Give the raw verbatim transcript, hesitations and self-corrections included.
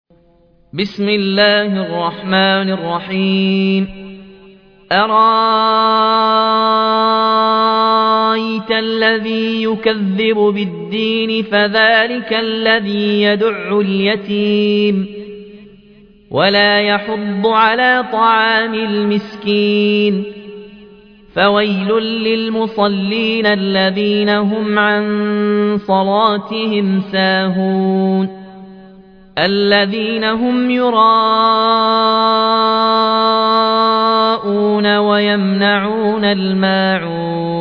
بسم الله الرحمن الرحيم أرأيت الذي يكذب بالدين فذلك الذي يدع اليتيم ولا يحض على طعام المسكين فويل للمصلين الذين هم عن صلاتهم ساهون الذين هم يراءون ويمنعون الماعون